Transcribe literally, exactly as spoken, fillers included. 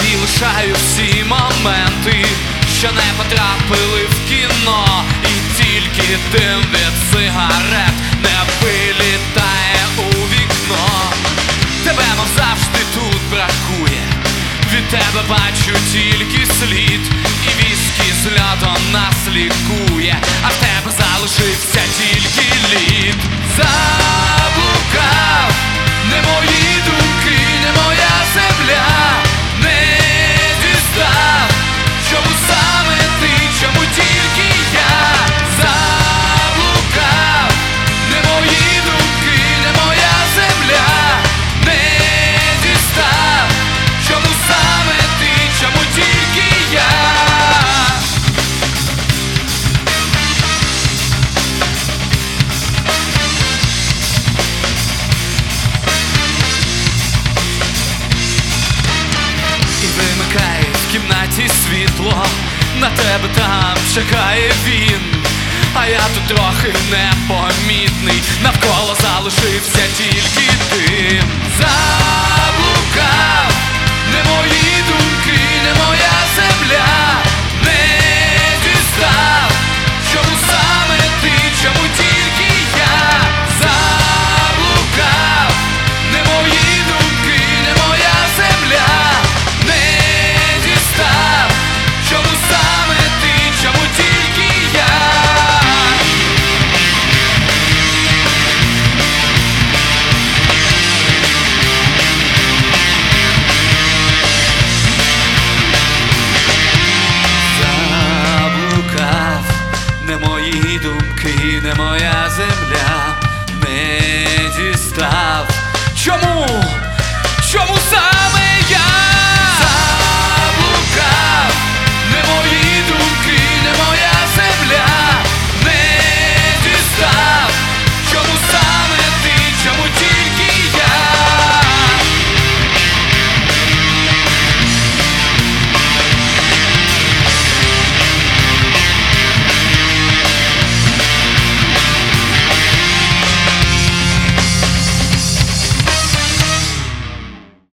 собі лишаю всі моменти, що не потрапили в кіно, і тільки дим від сигарет не вилітає у вікно. Тебе, мов завжди, тут бракує, від тебе бачу тільки слід, і віскі з льодом нас лікує, а в тебе залишився тільки лід. Заблукав, не мої думки, не моя земля, не дістав, чому саме ти, чому тільки я. Заблукав, не мої думки, не моя земля, не дістав, чому саме ти, чому тільки я. І вимикає в кімнаті світло, на тебе там чекає він, а я тут трохи непомітний, навколо залишився тільки дим. Заблукав,